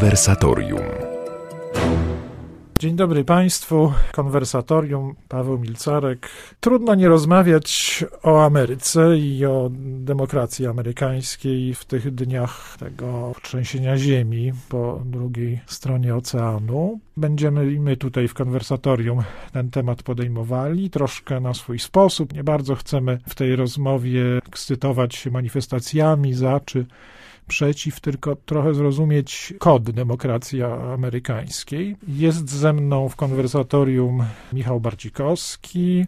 Konwersatorium. Dzień dobry Państwu, Konwersatorium, Paweł Milcarek. Trudno nie rozmawiać o Ameryce i o demokracji amerykańskiej w tych dniach tego trzęsienia ziemi po drugiej stronie oceanu. Będziemy i my tutaj w Konwersatorium ten temat podejmowali, troszkę na swój sposób. Nie bardzo chcemy w tej rozmowie ekscytować się manifestacjami za czy przeciw, tylko trochę zrozumieć kod demokracji amerykańskiej. Jest ze mną w Konwersatorium Michał Barcikowski,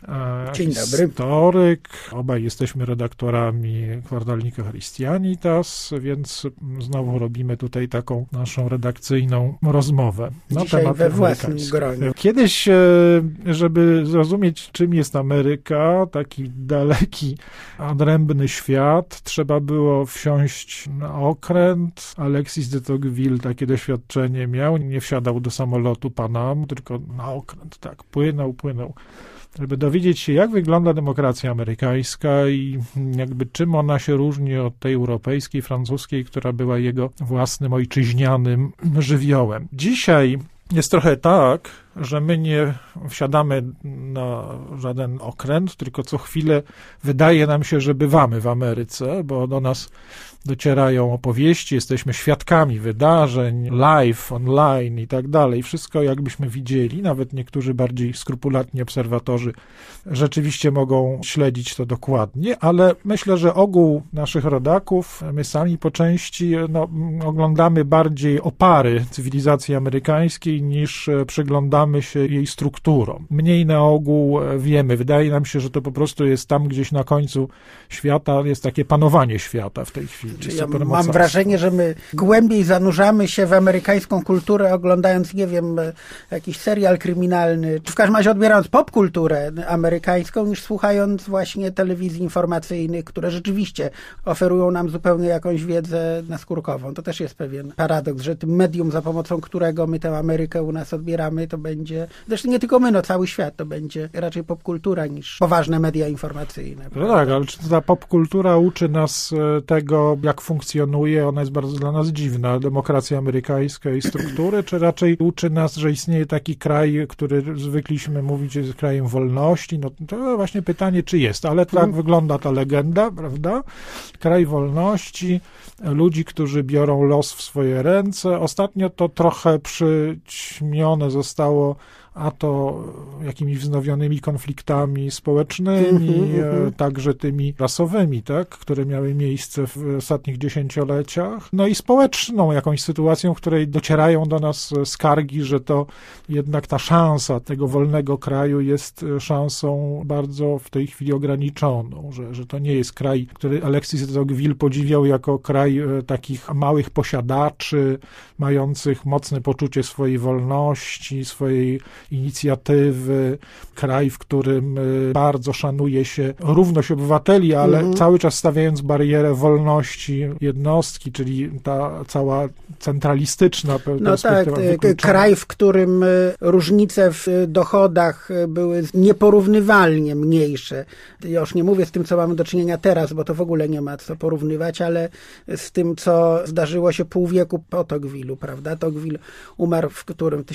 historyk. Obaj jesteśmy redaktorami kwartalnika Christianitas, więc znowu robimy tutaj taką naszą redakcyjną rozmowę na temat we własnym gronie. Kiedyś, żeby zrozumieć, czym jest Ameryka, taki daleki, odrębny świat, trzeba było wsiąść na okręt. Alexis de Tocqueville takie doświadczenie miał. Nie wsiadał do samolotu Panam, tylko na okręt. Tak, płynął. Żeby dowiedzieć się, jak wygląda demokracja amerykańska i jakby czym ona się różni od tej europejskiej, francuskiej, która była jego własnym ojczyźnianym żywiołem. Dzisiaj jest trochę tak, że my nie wsiadamy na żaden okręt, tylko co chwilę wydaje nam się, że bywamy w Ameryce, bo do nas docierają opowieści, jesteśmy świadkami wydarzeń, live, online i tak dalej. Wszystko jakbyśmy widzieli, nawet niektórzy bardziej skrupulatni obserwatorzy rzeczywiście mogą śledzić to dokładnie, ale myślę, że ogół naszych rodaków, my sami po części oglądamy bardziej opary cywilizacji amerykańskiej niż przyglądamy się jej strukturom. Mniej na ogół wiemy. Wydaje nam się, że to po prostu jest tam gdzieś na końcu świata, jest takie panowanie świata w tej chwili. Ja mam wrażenie, że my głębiej zanurzamy się w amerykańską kulturę, oglądając, nie wiem, jakiś serial kryminalny, czy w każdym razie odbierając popkulturę amerykańską, niż słuchając właśnie telewizji informacyjnych, które rzeczywiście oferują nam zupełnie jakąś wiedzę naskórkową. To też jest pewien paradoks, że tym medium, za pomocą którego my tę Amerykę u nas odbieramy, to będzie, zresztą nie tylko my, cały świat, to będzie raczej popkultura niż poważne media informacyjne. No tak, ale czy ta popkultura uczy nas tego, jak funkcjonuje, ona jest bardzo dla nas dziwna, demokracja amerykańska i struktury, czy raczej uczy nas, że istnieje taki kraj, który zwykliśmy mówić jest krajem wolności? No to właśnie pytanie, czy jest, ale tak wygląda ta legenda, prawda? Kraj wolności, ludzi, którzy biorą los w swoje ręce. Ostatnio to trochę przyćmione zostało a to jakimiś wznowionymi konfliktami społecznymi, także tymi rasowymi, tak, które miały miejsce w ostatnich dziesięcioleciach. No i społeczną jakąś sytuacją, w której docierają do nas skargi, że to jednak ta szansa tego wolnego kraju jest szansą bardzo w tej chwili ograniczoną, że to nie jest kraj, który Alexis de Tocqueville podziwiał jako kraj takich małych posiadaczy, mających mocne poczucie swojej wolności, swojej inicjatywy, kraj, w którym bardzo szanuje się równość obywateli, ale cały czas stawiając barierę wolności jednostki, czyli ta cała centralistyczna perspektywa. No tak, kraj, w którym różnice w dochodach były nieporównywalnie mniejsze. Ja już nie mówię z tym, co mamy do czynienia teraz, bo to w ogóle nie ma co porównywać, ale z tym, co zdarzyło się pół wieku po Tocqueville'u, prawda? Tocqueville umarł w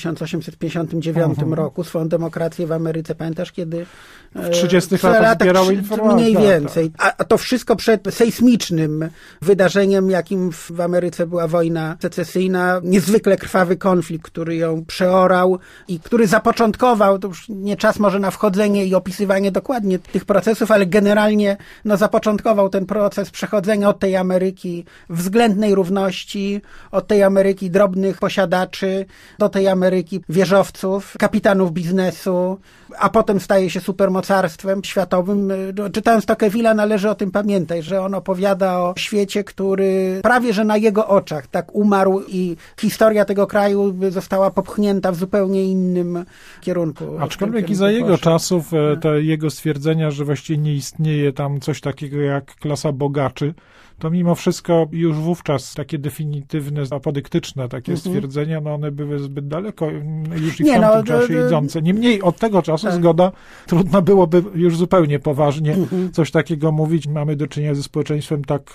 1859 roku, swoją demokrację w Ameryce. Pamiętasz, kiedy w 30 latach zbierał informacje? Mniej więcej. A to wszystko przed sejsmicznym wydarzeniem, jakim w Ameryce była wojna secesyjna, niezwykle krwawy konflikt, który ją przeorał i który zapoczątkował, to już nie czas może na wchodzenie i opisywanie dokładnie tych procesów, ale generalnie zapoczątkował ten proces przechodzenia od tej Ameryki względnej równości, od tej Ameryki drobnych posiadaczy, do tej Ameryki wieżowców, kapitanów biznesu, a potem staje się supermocarstwem światowym. Czytając Tocqueville'a należy o tym pamiętać, że on opowiada o świecie, który prawie że na jego oczach tak umarł i historia tego kraju została popchnięta w zupełnie innym kierunku. Aczkolwiek i za jego czasów te jego stwierdzenia, że właściwie nie istnieje tam coś takiego jak klasa bogaczy, to mimo wszystko już wówczas takie definitywne, apodyktyczne takie stwierdzenia, no one były zbyt daleko już i w tamtym czasie idące. Niemniej od tego czasu, zgoda, trudno byłoby już zupełnie poważnie coś takiego mówić. Mamy do czynienia ze społeczeństwem tak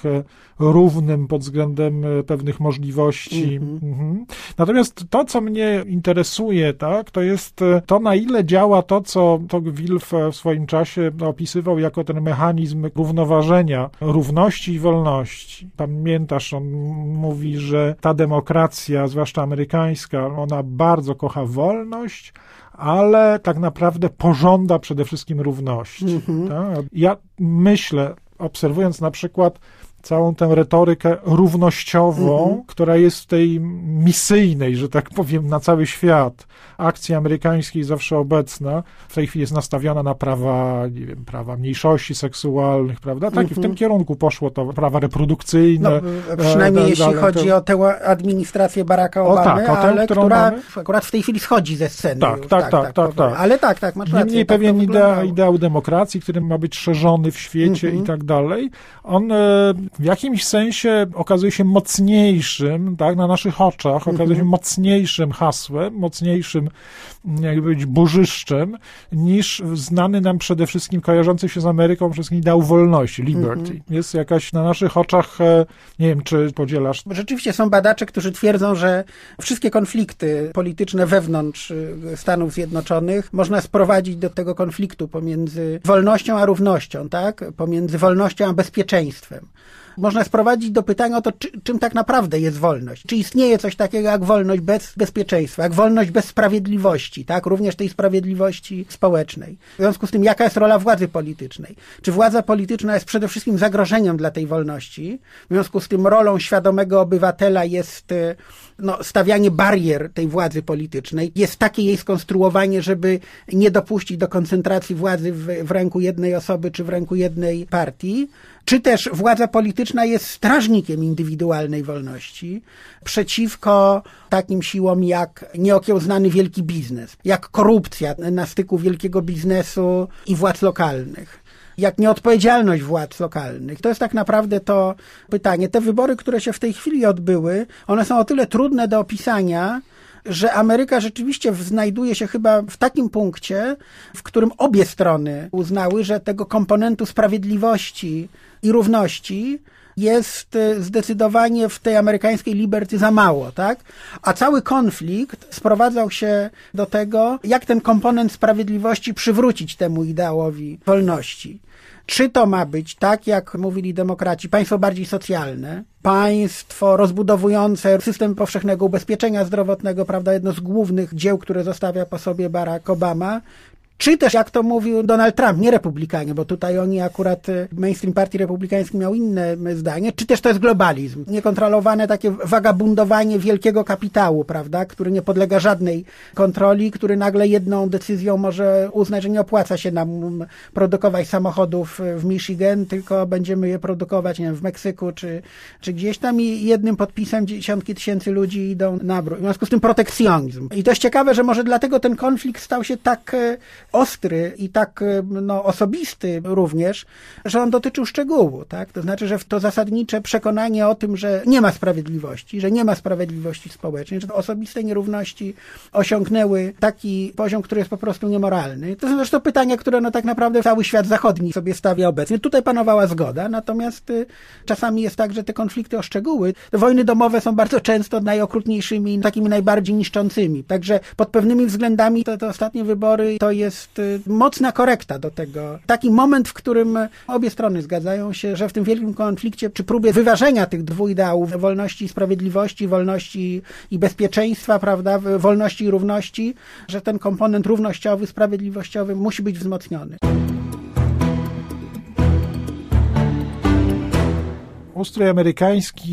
równym pod względem pewnych możliwości. Natomiast to, co mnie interesuje, tak, to jest to, na ile działa to, co Tocqueville w swoim czasie opisywał jako ten mechanizm równoważenia równości i wolności. Pamiętasz, on mówi, że ta demokracja, zwłaszcza amerykańska, ona bardzo kocha wolność, ale tak naprawdę pożąda przede wszystkim równości. Tak? Ja myślę, obserwując na przykład całą tę retorykę równościową, która jest w tej misyjnej, że tak powiem, na cały świat akcji amerykańskiej zawsze obecna, w tej chwili jest nastawiona na prawa, nie wiem, prawa mniejszości seksualnych, prawda? Tak, i w tym kierunku poszło to, prawa reprodukcyjne. No, przynajmniej jeśli chodzi o tę administrację Baracka Obamy, ale która akurat w tej chwili schodzi ze sceny. Tak. Ale tak, masz rację. Niemniej pewien ideał demokracji, który ma być szerzony w świecie i tak dalej, on w jakimś sensie okazuje się mocniejszym, tak, na naszych oczach, okazuje się mocniejszym hasłem, mocniejszym, jakby powiedzieć, bożyszczem, niż znany nam przede wszystkim, kojarzący się z Ameryką, przede wszystkim ideał wolności, liberty. Jest jakaś na naszych oczach, nie wiem, czy podzielasz. Rzeczywiście są badacze, którzy twierdzą, że wszystkie konflikty polityczne wewnątrz Stanów Zjednoczonych można sprowadzić do tego konfliktu pomiędzy wolnością a równością, tak? Pomiędzy wolnością a bezpieczeństwem. Można sprowadzić do pytania o to, czym tak naprawdę jest wolność. Czy istnieje coś takiego jak wolność bez bezpieczeństwa, jak wolność bez sprawiedliwości, tak? Również tej sprawiedliwości społecznej. W związku z tym, jaka jest rola władzy politycznej? Czy władza polityczna jest przede wszystkim zagrożeniem dla tej wolności? W związku z tym rolą świadomego obywatela jest stawianie barier tej władzy politycznej. Jest takie jej skonstruowanie, żeby nie dopuścić do koncentracji władzy w ręku jednej osoby czy w ręku jednej partii. Czy też władza polityczna jest strażnikiem indywidualnej wolności przeciwko takim siłom jak nieokiełznany wielki biznes, jak korupcja na styku wielkiego biznesu i władz lokalnych, jak nieodpowiedzialność władz lokalnych. To jest tak naprawdę to pytanie. Te wybory, które się w tej chwili odbyły, one są o tyle trudne do opisania, że Ameryka rzeczywiście znajduje się chyba w takim punkcie, w którym obie strony uznały, że tego komponentu sprawiedliwości i równości jest zdecydowanie w tej amerykańskiej liberty za mało, tak? A cały konflikt sprowadzał się do tego, jak ten komponent sprawiedliwości przywrócić temu ideałowi wolności. Czy to ma być, tak jak mówili demokraci, państwo bardziej socjalne, państwo rozbudowujące system powszechnego ubezpieczenia zdrowotnego, prawda, jedno z głównych dzieł, które zostawia po sobie Barack Obama, czy też, jak to mówił Donald Trump, nie republikanie, bo tutaj oni akurat, mainstream partii republikański miał inne zdanie, czy też to jest globalizm, niekontrolowane takie wagabundowanie wielkiego kapitału, prawda, który nie podlega żadnej kontroli, który nagle jedną decyzją może uznać, że nie opłaca się nam produkować samochodów w Michigan, tylko będziemy je produkować, nie wiem, w Meksyku, czy gdzieś tam i jednym podpisem dziesiątki tysięcy ludzi idą na bruk. W związku z tym protekcjonizm. I to jest ciekawe, że może dlatego ten konflikt stał się tak ostry i tak osobisty również, że on dotyczył szczegółu, tak? To znaczy, że to zasadnicze przekonanie o tym, że nie ma sprawiedliwości społecznej, że to osobiste nierówności osiągnęły taki poziom, który jest po prostu niemoralny. To są zresztą pytania, które tak naprawdę cały świat zachodni sobie stawia obecnie. Tutaj panowała zgoda, natomiast czasami jest tak, że te konflikty o szczegóły, te wojny domowe są bardzo często najokrutniejszymi, takimi najbardziej niszczącymi. Także pod pewnymi względami te ostatnie wybory to jest mocna korekta do tego. Taki moment, w którym obie strony zgadzają się, że w tym wielkim konflikcie, czy próbie wyważenia tych dwóch ideałów, wolności i sprawiedliwości, wolności i bezpieczeństwa, prawda, wolności i równości, że ten komponent równościowy, sprawiedliwościowy musi być wzmocniony. Ustrój amerykański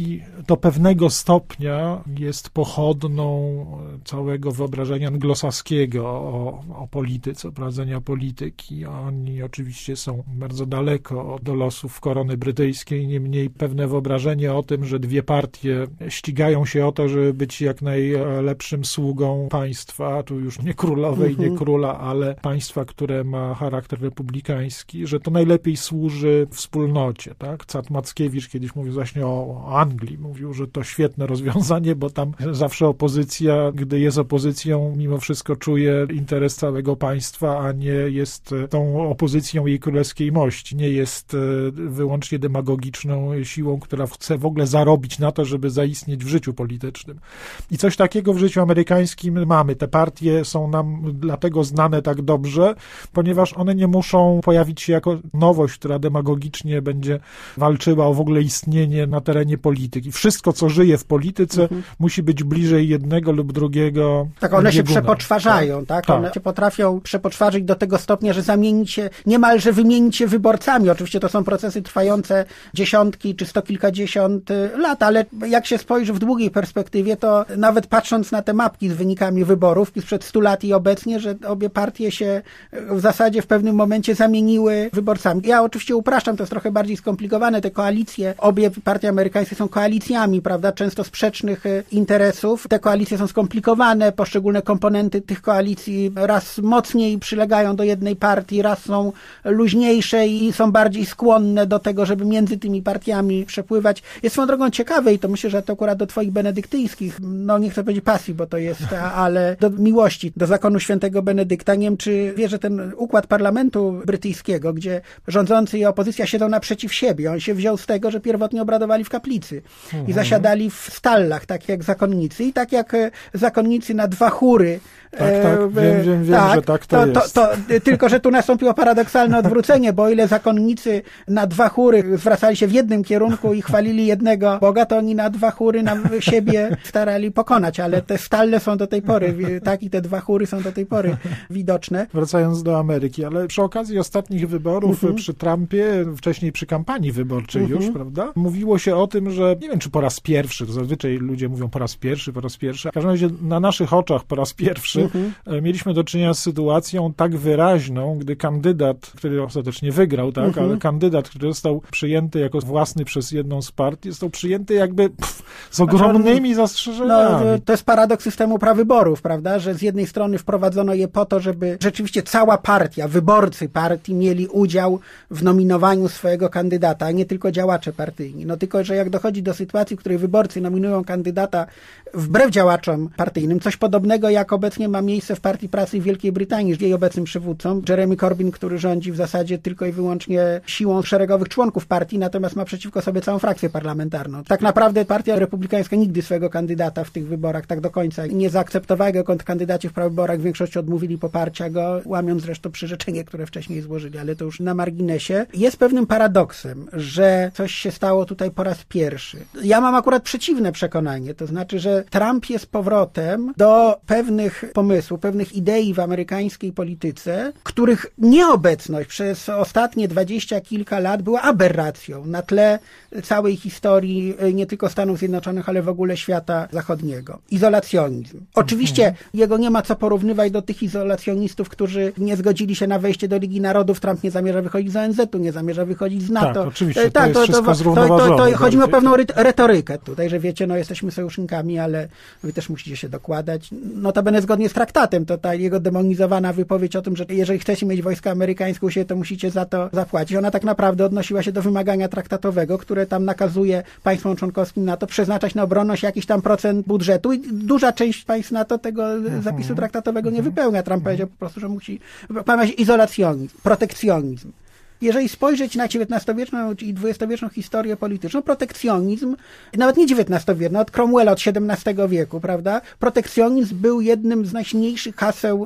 do pewnego stopnia jest pochodną całego wyobrażenia anglosaskiego o polityce, o prowadzenia polityki. Oni oczywiście są bardzo daleko do losów korony brytyjskiej, niemniej pewne wyobrażenie o tym, że dwie partie ścigają się o to, żeby być jak najlepszym sługą państwa, tu już nie królowej, nie króla, ale państwa, które ma charakter republikański, że to najlepiej służy wspólnocie, tak? Cat Mackiewicz kiedyś mówił właśnie o Anglii, mówił, że to świetne rozwiązanie, bo tam zawsze opozycja, gdy jest opozycją, mimo wszystko czuje interes całego państwa, a nie jest tą opozycją jej królewskiej mości, nie jest wyłącznie demagogiczną siłą, która chce w ogóle zarobić na to, żeby zaistnieć w życiu politycznym. I coś takiego w życiu amerykańskim mamy. Te partie są nam dlatego znane tak dobrze, ponieważ one nie muszą pojawić się jako nowość, która demagogicznie będzie walczyła o w ogóle istnienie na terenie polityki. Wszystko, co żyje w polityce, musi być bliżej jednego lub drugiego Tak, one się bieguna. przepoczwarzają, tak? One się potrafią przepoczwarzyć do tego stopnia, że zamienić się, niemalże wymienić się wyborcami. Oczywiście to są procesy trwające dziesiątki czy sto kilkadziesiąt lat, ale jak się spojrzy w długiej perspektywie, to nawet patrząc na te mapki z wynikami wyborów sprzed 100 lat i obecnie, że obie partie się w zasadzie w pewnym momencie zamieniły wyborcami. Ja oczywiście upraszczam, to jest trochę bardziej skomplikowane, te koalicje, obie partie amerykańskie są koalicjami, prawda, często sprzecznych interesów. Te koalicje są skomplikowane, poszczególne komponenty tych koalicji raz mocniej przylegają do jednej partii, raz są luźniejsze i są bardziej skłonne do tego, żeby między tymi partiami przepływać. Jest swoją drogą ciekawe i to myślę, że to akurat do twoich benedyktyńskich, no nie chcę powiedzieć pasji, bo to jest, ale do miłości, do zakonu świętego Benedykta. Nie wiem, czy wie, że ten układ parlamentu brytyjskiego, gdzie rządzący i opozycja siedzą naprzeciw siebie, on się wziął z tego, że pierwotnie obradowali w kaplicy i zasiadali w stallach, tak jak zakonnicy i tak jak zakonnicy na dwa chóry. Tak, wiem, tak, że tak to jest. Tylko, że tu nastąpiło paradoksalne odwrócenie, bo o ile zakonnicy na dwa chóry zwracali się w jednym kierunku i chwalili jednego Boga, to oni na dwa chóry na siebie starali pokonać, ale te stalle są do tej pory, tak, i te dwa chóry są do tej pory widoczne. Wracając do Ameryki, ale przy okazji ostatnich wyborów, przy Trumpie, wcześniej przy kampanii wyborczej już, prawda, mówiło się o tym, że nie wiem, czy po raz pierwszy, to zazwyczaj ludzie mówią po raz pierwszy, w każdym razie na naszych oczach po raz pierwszy mieliśmy do czynienia z sytuacją tak wyraźną, gdy kandydat, który ostatecznie wygrał, tak, ale kandydat, który został przyjęty jako własny przez jedną z partii, został przyjęty jakby z ogromnymi zastrzeżeniami. No, to jest paradoks systemu prawyborów, prawda, że z jednej strony wprowadzono je po to, żeby rzeczywiście cała partia, wyborcy partii mieli udział w nominowaniu swojego kandydata, a nie tylko działacze partyjni. No tylko, że jak dochodzi do sytuacji, w której wyborcy nominują kandydata wbrew działaczom partyjnym, coś podobnego jak obecnie ma miejsce w Partii Pracy w Wielkiej Brytanii, jej obecnym przywódcą, Jeremy Corbyn, który rządzi w zasadzie tylko i wyłącznie siłą szeregowych członków partii, natomiast ma przeciwko sobie całą frakcję parlamentarną. Tak naprawdę Partia Republikańska nigdy swojego kandydata w tych wyborach tak do końca nie zaakceptowała go, kandydaci w prawyborach w większości odmówili poparcia go, łamiąc zresztą przyrzeczenie, które wcześniej złożyli, ale to już na marginesie. Jest pewnym paradoksem, że coś się stało tutaj po raz pierwszy. Ja mam akurat przeciwne przekonanie, to znaczy, że Trump jest powrotem do pewnych pomysłów, pewnych idei w amerykańskiej polityce, których nieobecność przez ostatnie 20 kilka lat była aberracją na tle całej historii nie tylko Stanów Zjednoczonych, ale w ogóle świata zachodniego. Izolacjonizm. Oczywiście jego nie ma co porównywać do tych izolacjonistów, którzy nie zgodzili się na wejście do Ligi Narodów. Trump nie zamierza wychodzić z ONZ-u, nie zamierza wychodzić z NATO. Tak, oczywiście, to jest wszystko zrównoważone. Chodzi mi o pewną retorykę tutaj, że wiecie, no jesteśmy sojusznikami, ale wy też musicie się dokładać. Notabene zgodnie z traktatem, to ta jego demonizowana wypowiedź o tym, że jeżeli chcecie mieć wojska amerykańskie u siebie, to musicie za to zapłacić. Ona tak naprawdę odnosiła się do wymagania traktatowego, które tam nakazuje państwom członkowskim NATO przeznaczać na obronność jakiś tam procent budżetu i duża część państw NATO tego zapisu traktatowego nie wypełnia. Trump powiedział po prostu, że musi pamiętać izolacjonizm, protekcjonizm. Jeżeli spojrzeć na XIX-wieczną i XX-wieczną historię polityczną, protekcjonizm, nawet nie XIX-wieczny, od Cromwella, od XVII wieku, prawda? Protekcjonizm był jednym z najsilniejszych haseł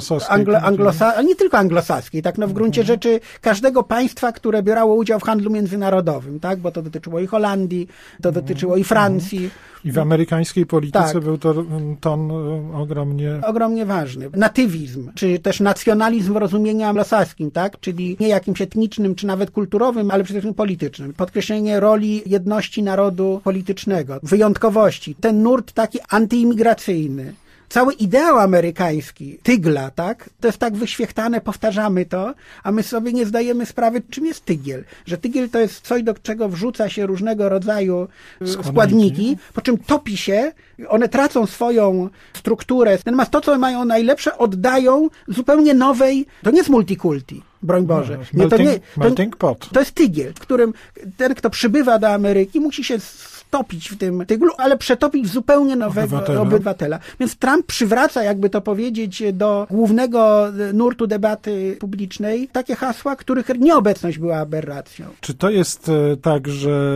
ale nie tylko anglosaskiej, tak? No w gruncie rzeczy każdego państwa, które bierało udział w handlu międzynarodowym, tak? Bo to dotyczyło i Holandii, to dotyczyło i Francji. I w amerykańskiej polityce był to ton ogromnie ważny. Natywizm, czy też nacjonalizm w rozumieniu anglosaskim, tak? Czyli nie jakimś etnicznym, czy nawet kulturowym, ale przede wszystkim politycznym. Podkreślenie roli jedności narodu politycznego, wyjątkowości. Ten nurt taki antyimigracyjny. Cały ideał amerykański, tygla, tak? To jest tak wyświechtane, powtarzamy to, a my sobie nie zdajemy sprawy, czym jest tygiel. Że tygiel to jest coś, do czego wrzuca się różnego rodzaju składniki, po czym topi się, one tracą swoją strukturę. Natomiast to, co mają najlepsze, oddają zupełnie nowej, to nie jest multikulti. Broń Boże. Melting pot. To jest tygiel, w którym ten, kto przybywa do Ameryki, musi się stopić w tym tyglu, ale przetopić w zupełnie nowego obywatela. Więc Trump przywraca, jakby to powiedzieć, do głównego nurtu debaty publicznej takie hasła, których nieobecność była aberracją. Czy to jest tak, że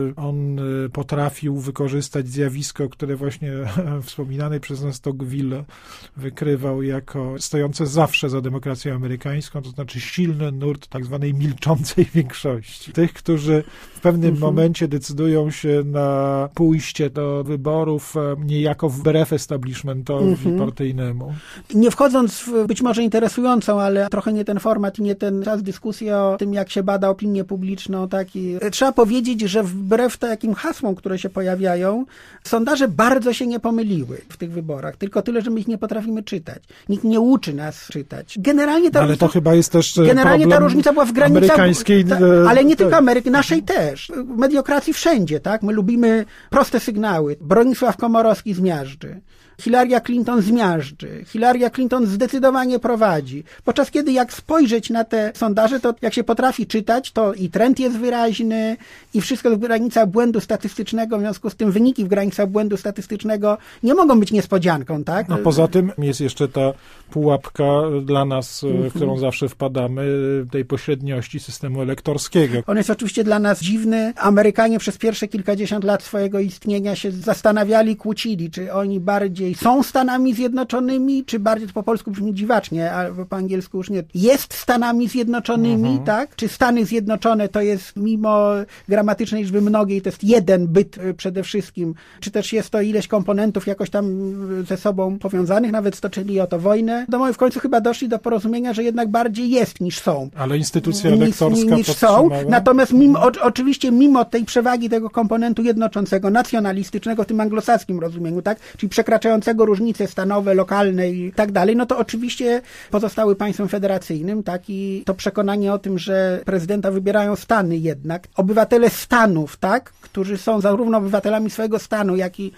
on potrafił wykorzystać zjawisko, które właśnie wspominany przez nas Tocqueville wykrywał jako stojące zawsze za demokracją amerykańską, to znaczy silny nurt tak zwanej milczącej większości. Tych, którzy w pewnym momencie decydują się na pójście do wyborów niejako wbrew establishmentowi partyjnemu. Nie wchodząc w być może interesującą, ale trochę nie ten format i nie ten czas dyskusji o tym, jak się bada opinię publiczną, trzeba powiedzieć, że wbrew takim hasłom, które się pojawiają, sondaże bardzo się nie pomyliły w tych wyborach. Tylko tyle, że my ich nie potrafimy czytać. Nikt nie uczy nas czytać. Generalnie to chyba jest też generalnie ta różnica była w granicach amerykańskiej, ale nie tylko Ameryki, naszej też. Mediokracji wszędzie, tak? My lubimy proste sygnały. Bronisław Komorowski zmiażdży. Hillary Clinton zmiażdży. Hillary Clinton zdecydowanie prowadzi. Podczas kiedy jak spojrzeć na te sondaże, to jak się potrafi czytać, to i trend jest wyraźny, i wszystko w granicach błędu statystycznego, w związku z tym wyniki w granicach błędu statystycznego nie mogą być niespodzianką, tak? No poza tym jest jeszcze ta pułapka dla nas, w którą zawsze wpadamy, tej pośredniości systemu elektorskiego. On jest oczywiście dla nas dziwny. Amerykanie przez pierwsze kilkadziesiąt lat swojego istnienia się zastanawiali, kłócili, czy oni bardziej są Stanami Zjednoczonymi, czy bardziej, to po polsku brzmi dziwacznie, albo po angielsku już nie, jest Stanami Zjednoczonymi, tak? Czy Stany Zjednoczone to jest mimo gramatycznej liczby mnogiej, to jest jeden byt przede wszystkim, czy też jest to ileś komponentów jakoś tam ze sobą powiązanych, nawet stoczyli o to wojnę. W końcu chyba doszli do porozumienia, że jednak bardziej jest niż są. Ale instytucja elektorska niż są. Natomiast oczywiście mimo tej przewagi tego komponentu jednoczącego, nacjonalistycznego w tym anglosaskim rozumieniu, tak? Czyli przekraczającego różnice stanowe, lokalne i tak dalej, no to oczywiście pozostały państwem federacyjnym, tak? I to przekonanie o tym, że prezydenta wybierają Stany jednak, obywatele Stanów, tak? Którzy są zarówno obywatelami swojego stanu, jak i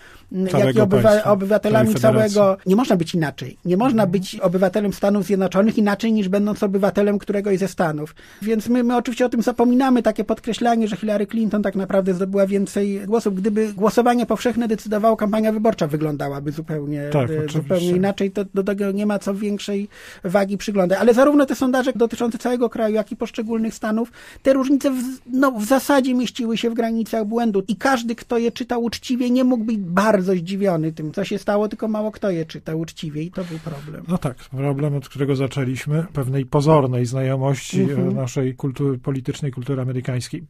obywatelami całego. Nie można być inaczej. Nie można być obywatelem Stanów Zjednoczonych inaczej niż będąc obywatelem któregoś ze Stanów. Więc my oczywiście o tym zapominamy, takie podkreślanie, że Hillary Clinton tak naprawdę zdobyła więcej głosów. Gdyby głosowanie powszechne decydowało, kampania wyborcza wyglądałaby zupełnie inaczej. To do tego nie ma co większej wagi przyglądać. Ale zarówno te sondaże dotyczące całego kraju, jak i poszczególnych stanów, te różnice w zasadzie mieściły się w granicach błędu. I każdy, kto je czytał uczciwie, nie mógł być bardzo zdziwiony tym, co się stało, tylko mało kto je czytał uczciwie i to był problem. No tak, problem, od którego zaczęliśmy, pewnej pozornej znajomości naszej politycznej kultury amerykańskiej.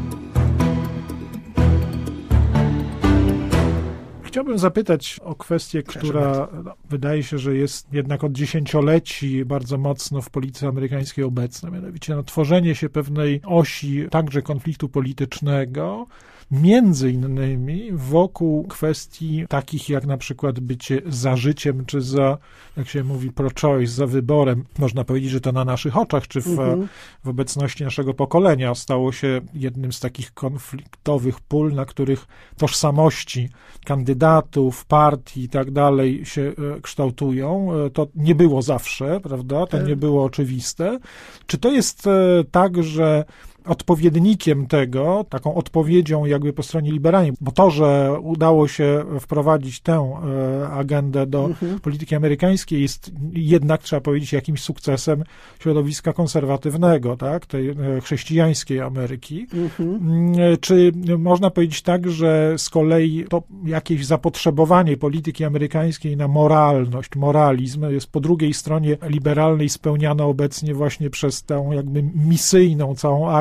Chciałbym zapytać o kwestię, która wydaje się, że jest jednak od dziesięcioleci bardzo mocno w polityce amerykańskiej obecna, mianowicie tworzenie się pewnej osi także konfliktu politycznego, między innymi wokół kwestii takich jak na przykład bycie za życiem, czy za, jak się mówi, pro-choice, za wyborem. Można powiedzieć, że to na naszych oczach, czy w obecności naszego pokolenia stało się jednym z takich konfliktowych pól, na których tożsamości kandydatów, partii i tak dalej się kształtują. To nie było zawsze, prawda? To nie było oczywiste. Czy to jest tak, że odpowiednikiem tego, taką odpowiedzią jakby po stronie liberalnej, bo to, że udało się wprowadzić tę agendę do polityki amerykańskiej, jest jednak, trzeba powiedzieć, jakimś sukcesem środowiska konserwatywnego, tak, tej chrześcijańskiej Ameryki. Czy można powiedzieć tak, że z kolei to jakieś zapotrzebowanie polityki amerykańskiej na moralność, moralizm jest po drugiej stronie liberalnej spełniane obecnie właśnie przez tę jakby misyjną całą akcję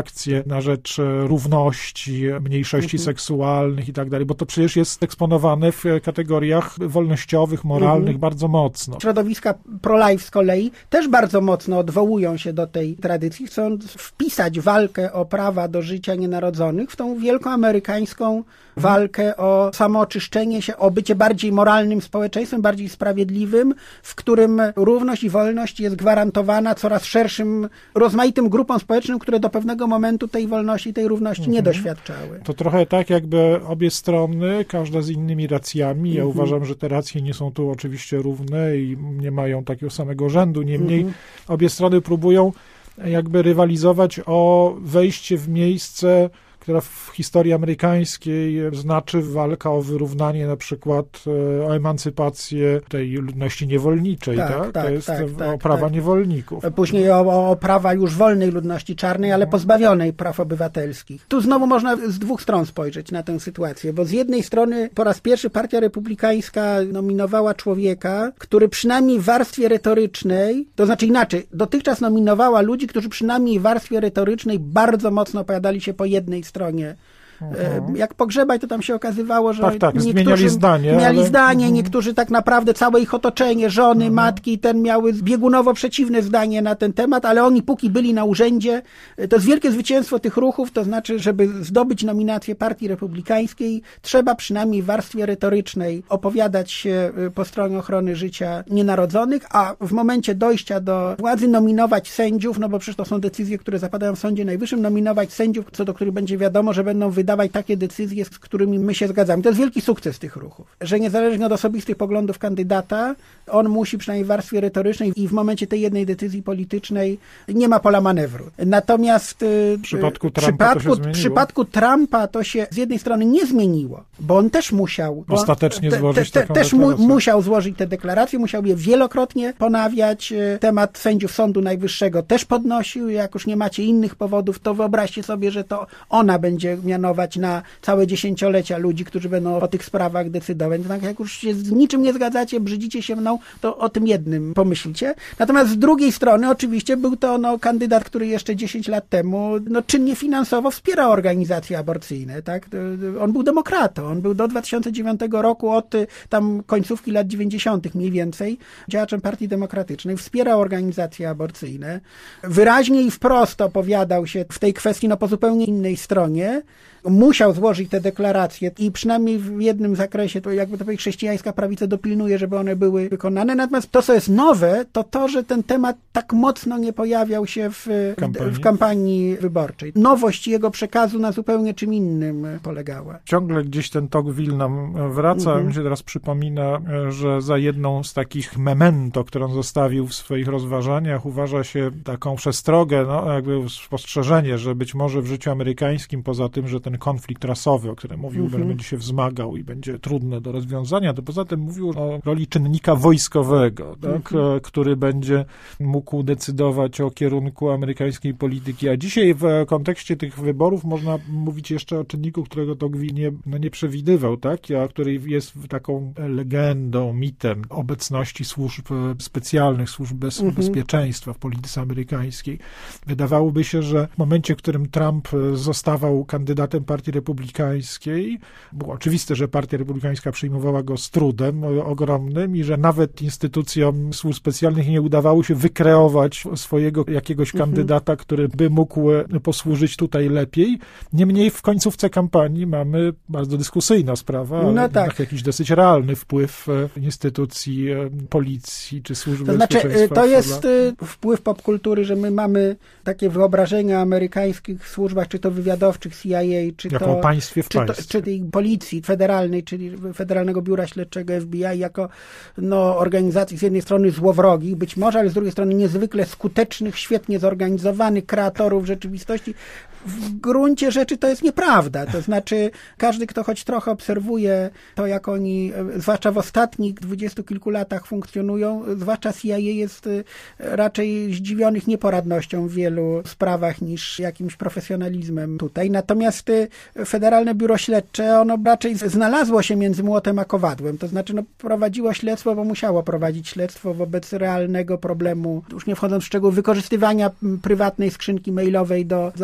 akcje na rzecz równości, mniejszości seksualnych i tak dalej, bo to przecież jest eksponowane w kategoriach wolnościowych, moralnych bardzo mocno. Środowiska pro-life z kolei też bardzo mocno odwołują się do tej tradycji, chcąc wpisać walkę o prawa do życia nienarodzonych w tą wielką amerykańską walkę o samooczyszczenie się, o bycie bardziej moralnym społeczeństwem, bardziej sprawiedliwym, w którym równość i wolność jest gwarantowana coraz szerszym, rozmaitym grupom społecznym, które do pewnego momentu tej wolności, tej równości nie doświadczały. To trochę tak, jakby obie strony, każda z innymi racjami. Ja uważam, że te racje nie są tu oczywiście równe i nie mają takiego samego rzędu. Niemniej obie strony próbują jakby rywalizować o wejście w miejsce, która w historii amerykańskiej znaczy walka o wyrównanie, na przykład o emancypację tej ludności niewolniczej, tak? To jest o prawa niewolników. Później o prawa już wolnej ludności czarnej, ale pozbawionej praw obywatelskich. Tu znowu można z dwóch stron spojrzeć na tę sytuację, bo z jednej strony po raz pierwszy Partia Republikańska nominowała człowieka, który przynajmniej w warstwie retorycznej, to znaczy inaczej, dotychczas nominowała ludzi, którzy przynajmniej w warstwie retorycznej bardzo mocno opowiadali się po jednej stronie. Jak pogrzebaj, to tam się okazywało, że zmieniali zdanie. Niektórzy tak naprawdę, całe ich otoczenie, żony, matki, miały biegunowo przeciwne zdanie na ten temat, ale oni póki byli na urzędzie, to jest wielkie zwycięstwo tych ruchów, to znaczy, żeby zdobyć nominację Partii Republikańskiej, trzeba przynajmniej w warstwie retorycznej opowiadać się po stronie ochrony życia nienarodzonych, a w momencie dojścia do władzy nominować sędziów, no bo przecież to są decyzje, które zapadają w Sądzie Najwyższym, nominować sędziów, co do których będzie wiadomo, że będą wydawać takie decyzje, z którymi my się zgadzamy. To jest wielki sukces tych ruchów, że niezależnie od osobistych poglądów kandydata, on musi przynajmniej w warstwie retorycznej i w momencie tej jednej decyzji politycznej nie ma pola manewru. Natomiast w przypadku Trumpa to się z jednej strony nie zmieniło, bo on też musiał ostatecznie złożyć taką też deklarację. musiał złożyć te deklaracje, musiał je wielokrotnie ponawiać. Temat sędziów Sądu Najwyższego też podnosił. Jak już nie macie innych powodów, to wyobraźcie sobie, że to ona będzie mianować na całe dziesięciolecia ludzi, którzy będą o tych sprawach decydować. Tak jak już się z niczym nie zgadzacie, brzydzicie się mną, to o tym jednym pomyślcie. Natomiast z drugiej strony oczywiście był to kandydat, który jeszcze 10 lat temu czynnie finansowo wspierał organizacje aborcyjne. Tak? On był demokratą. On był do 2009 roku, od tam końcówki lat 90. mniej więcej, działaczem Partii Demokratycznej. Wspierał organizacje aborcyjne. Wyraźnie i wprost opowiadał się w tej kwestii po zupełnie innej stronie. Musiał złożyć te deklaracje i przynajmniej w jednym zakresie to jakby to powiedzieć, chrześcijańska prawica dopilnuje, żeby one były wykonane. Natomiast to, co jest nowe, to że ten temat tak mocno nie pojawiał się w kampanii wyborczej. Nowość jego przekazu na zupełnie czym innym polegała. Ciągle gdzieś ten Tocqueville nam wraca. Mi się teraz przypomina, że za jedną z takich memento, którą zostawił w swoich rozważaniach, uważa się taką przestrogę, jakby spostrzeżenie, że być może w życiu amerykańskim, poza tym, że ten konflikt rasowy, o którym mówił, będzie się wzmagał i będzie trudny do rozwiązania, to poza tym mówił o roli czynnika wojskowego, tak, który będzie mógł decydować o kierunku amerykańskiej polityki. A dzisiaj w kontekście tych wyborów można mówić jeszcze o czynniku, którego Tocqueville nie przewidywał, tak, a który jest taką legendą, mitem obecności służb specjalnych, służb bezpieczeństwa w polityce amerykańskiej. Wydawałoby się, że w momencie, w którym Trump zostawał kandydatem Partii Republikańskiej, było oczywiste, że Partia Republikańska przyjmowała go z trudem ogromnym i że nawet instytucjom służb specjalnych nie udawało się wykreować swojego jakiegoś kandydata, który by mógł posłużyć tutaj lepiej. Niemniej w końcówce kampanii mamy bardzo dyskusyjna sprawa, ale jakiś dosyć realny wpływ instytucji policji czy służb bezpieczeństwa. Znaczy, to jest wpływ popkultury, że my mamy takie wyobrażenia o amerykańskich służbach, czy to wywiadowczych, CIA, czy jako państwie w państwie. Czy tej policji federalnej, czyli Federalnego Biura Śledczego FBI, jako organizacji z jednej strony złowrogich, być może, ale z drugiej strony niezwykle skutecznych, świetnie zorganizowanych kreatorów rzeczywistości. W gruncie rzeczy to jest nieprawda. To znaczy, każdy, kto choć trochę obserwuje to, jak oni, zwłaszcza w ostatnich 20 kilku latach funkcjonują, zwłaszcza CIA jest raczej zdziwionych nieporadnością w wielu sprawach niż jakimś profesjonalizmem tutaj. Natomiast Federalne Biuro Śledcze, ono raczej znalazło się między młotem a kowadłem. To znaczy, prowadziło śledztwo, bo musiało prowadzić śledztwo wobec realnego problemu, już nie wchodząc w szczegóły, wykorzystywania prywatnej skrzynki mailowej do załatwiania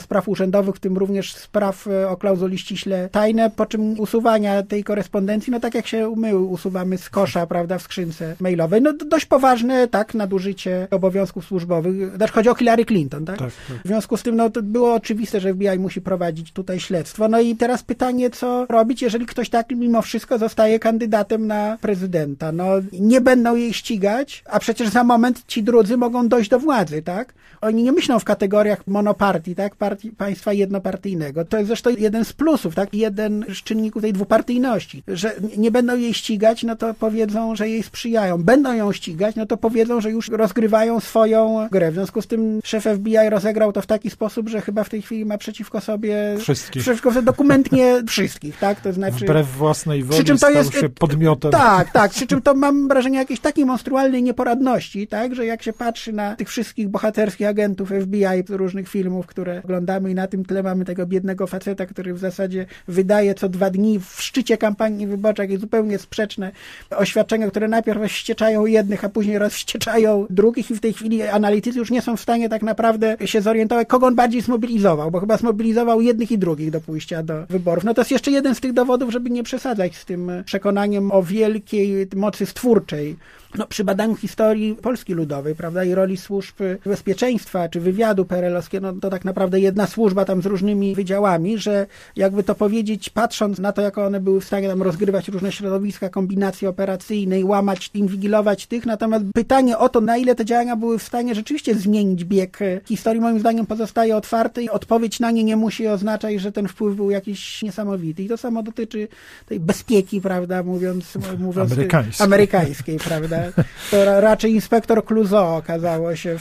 spraw urzędowych, w tym również spraw o klauzuli ściśle tajne, po czym usuwania tej korespondencji, no tak jak się my usuwamy z kosza, prawda, w skrzynce mailowej. No dość poważne, tak, nadużycie obowiązków służbowych. Znaczy chodzi o Hillary Clinton, tak? Tak. W związku z tym, no to było oczywiste, że FBI musi prowadzić tutaj śledztwo. No i teraz pytanie, co robić, jeżeli ktoś tak mimo wszystko zostaje kandydatem na prezydenta. No nie będą jej ścigać, a przecież za moment ci drudzy mogą dojść do władzy, tak? Oni nie myślą w kategoriach monopartii, tak? Państwa jednopartyjnego. To jest zresztą jeden z plusów, tak? Jeden z czynników tej dwupartyjności, że nie będą jej ścigać, no to powiedzą, że jej sprzyjają. Będą ją ścigać, no to powiedzą, że już rozgrywają swoją grę. W związku z tym szef FBI rozegrał to w taki sposób, że chyba w tej chwili ma przeciwko sobie dokumentnie wszystkich, tak? To znaczy wbrew własnej woli stał się podmiotem. Tak. Przy czym to mam wrażenie jakiejś takiej monstrualnej nieporadności, tak? Że jak się patrzy na tych wszystkich bohaterskich agentów FBI z różnych filmów, które oglądamy i na tym tle mamy tego biednego faceta, który w zasadzie wydaje co 2 dni w szczycie kampanii wyborczej jakieś zupełnie sprzeczne oświadczenia, które najpierw rozwścieczają jednych, a później rozwścieczają drugich i w tej chwili analitycy już nie są w stanie tak naprawdę się zorientować, kogo on bardziej zmobilizował, bo chyba zmobilizował jednych i drugich do pójścia do wyborów. No to jest jeszcze jeden z tych dowodów, żeby nie przesadzać z tym przekonaniem o wielkiej mocy stwórczej. No, przy badaniu historii Polski Ludowej, prawda, i roli służb bezpieczeństwa czy wywiadu PRL-owskiego, no to tak naprawdę jedna służba tam z różnymi wydziałami, że jakby to powiedzieć, patrząc na to, jak one były w stanie tam rozgrywać różne środowiska, kombinacje operacyjne i łamać, inwigilować tych, natomiast pytanie o to, na ile te działania były w stanie rzeczywiście zmienić bieg historii, moim zdaniem pozostaje otwarte i odpowiedź na nie nie musi oznaczać, że ten wpływ był jakiś niesamowity. I to samo dotyczy tej bezpieki, prawda, mówiąc amerykańskiej, prawda. To raczej inspektor Clouseau okazało się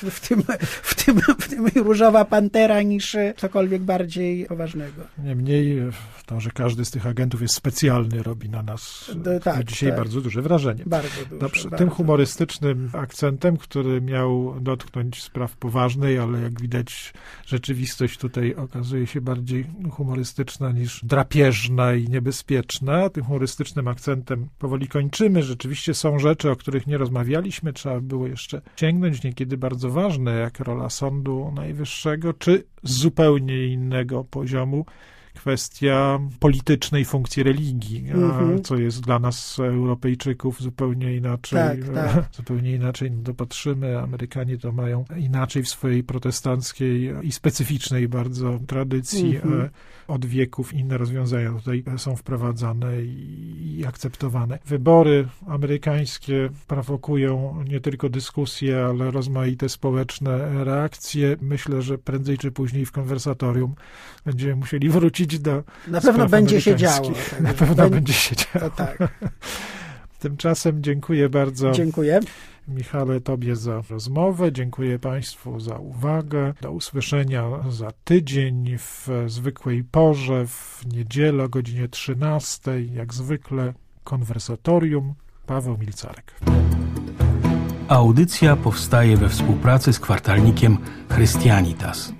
w tym różowa pantera niż cokolwiek bardziej poważnego. Niemniej to, że każdy z tych agentów jest specjalny, robi na nas dzisiaj bardzo duże wrażenie. Tym humorystycznym akcentem, który miał dotknąć spraw poważnej, ale jak widać rzeczywistość tutaj okazuje się bardziej humorystyczna niż drapieżna i niebezpieczna. Tym humorystycznym akcentem powoli kończymy. Rzeczywiście są rzeczy, o których nie rozmawialiśmy, trzeba było jeszcze sięgnąć, niekiedy bardzo ważne, jak rola Sądu Najwyższego, czy z zupełnie innego poziomu kwestia politycznej funkcji religii, co jest dla nas, Europejczyków, zupełnie inaczej. Zupełnie inaczej dopatrzymy. Amerykanie to mają inaczej w swojej protestanckiej i specyficznej bardzo tradycji. Od wieków inne rozwiązania tutaj są wprowadzane i akceptowane. Wybory amerykańskie prowokują nie tylko dyskusje, ale rozmaite społeczne reakcje. Myślę, że prędzej czy później w konwersatorium będziemy musieli wrócić do Na pewno będzie się działo. Na pewno będzie się działo. Tak. Tymczasem dziękuję bardzo. Dziękuję. Michale, tobie za rozmowę. Dziękuję państwu za uwagę. Do usłyszenia za tydzień w zwykłej porze, w niedzielę o godzinie 13. Jak zwykle konwersatorium. Paweł Milcarek. Audycja powstaje we współpracy z kwartalnikiem Christianitas.